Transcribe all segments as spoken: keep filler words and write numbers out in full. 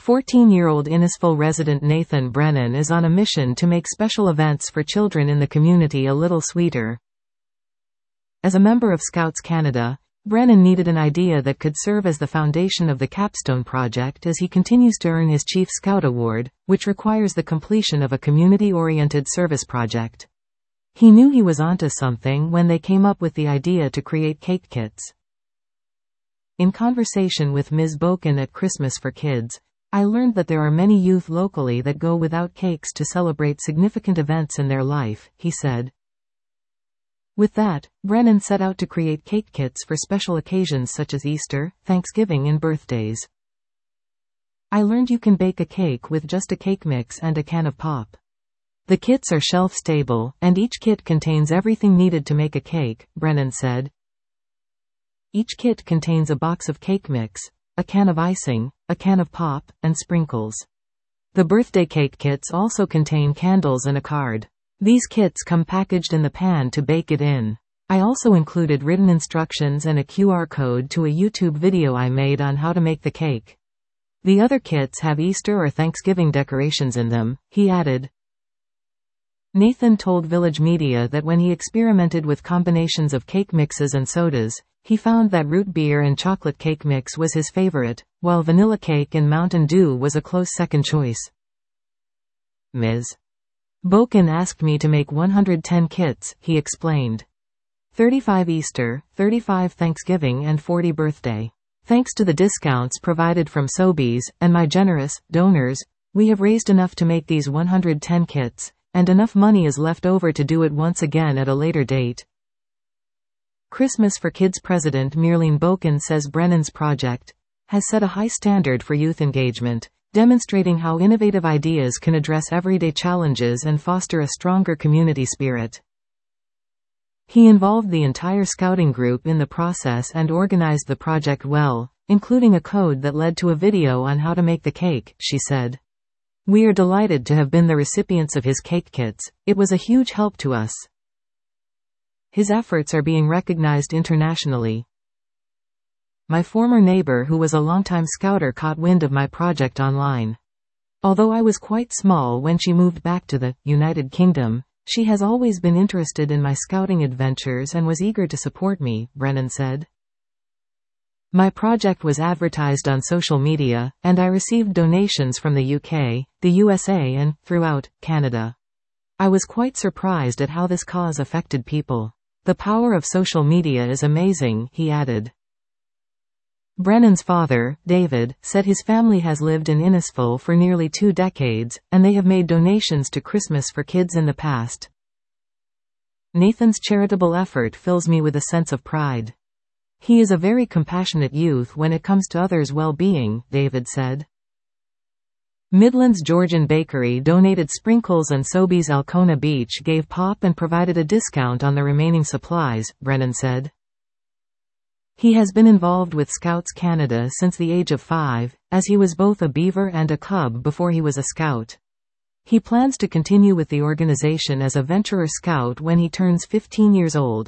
fourteen-year-old Innisfil resident Nathan Brennan is on a mission to make special events for children in the community a little sweeter. As a member of Scouts Canada, Brennan needed an idea that could serve as the foundation of the capstone project as he continues to earn his Chief Scout Award, which requires the completion of a community-oriented service project. He knew he was onto something when they came up with the idea to create cake kits. In conversation with Miz Boken at Christmas for Kids, I learned that there are many youth locally that go without cakes to celebrate significant events in their life, he said. With that, Brennan set out to create cake kits for special occasions such as Easter, Thanksgiving and birthdays. I learned you can bake a cake with just a cake mix and a can of pop. The kits are shelf-stable, and each kit contains everything needed to make a cake, Brennan said. Each kit contains a box of cake mix, a can of icing, a can of pop, and sprinkles. The birthday cake kits also contain candles and a card. These kits come packaged in the pan to bake it in. I also included written instructions and a Q R code to a YouTube video I made on how to make the cake. The other kits have Easter or Thanksgiving decorations in them, he added. Nathan told Village Media that when he experimented with combinations of cake mixes and sodas, he found that root beer and chocolate cake mix was his favorite, while vanilla cake and Mountain Dew was a close second choice. Miz Boken asked me to make one hundred ten kits, he explained. thirty-five Easter, thirty-five Thanksgiving and forty birthday. Thanks to the discounts provided from Sobeys, and my generous donors, we have raised enough to make these one hundred ten kits, and enough money is left over to do it once again at a later date. Christmas for Kids President Myrlene Boken says Brennan's project has set a high standard for youth engagement, demonstrating how innovative ideas can address everyday challenges and foster a stronger community spirit. He involved the entire scouting group in the process and organized the project well, including a code that led to a video on how to make the cake, she said. We are delighted to have been the recipients of his cake kits. It was a huge help to us. His efforts are being recognized internationally. My former neighbor who was a longtime scouter caught wind of my project online. Although I was quite small when she moved back to the United Kingdom, she has always been interested in my scouting adventures and was eager to support me, Brennan said. My project was advertised on social media, and I received donations from the U K, the U S A and, throughout, Canada. I was quite surprised at how this cause affected people. The power of social media is amazing, he added. Brennan's father, David, said his family has lived in Innisfil for nearly two decades, and they have made donations to Christmas for Kids in the past. Nathan's charitable effort fills me with a sense of pride. He is a very compassionate youth when it comes to others' well-being, David said. Midland's Georgian Bakery donated sprinkles and Sobeys Alcona Beach gave pop and provided a discount on the remaining supplies, Brennan said. He has been involved with Scouts Canada since the age of five, as he was both a beaver and a cub before he was a scout. He plans to continue with the organization as a venturer scout when he turns fifteen years old.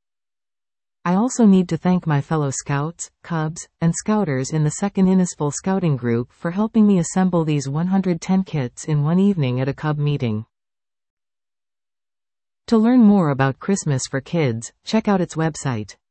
I also need to thank my fellow Scouts, Cubs, and Scouters in the second Innisfil Scouting Group for helping me assemble these one hundred ten kits in one evening at a Cub meeting. To learn more about Christmas for Kids, check out its website.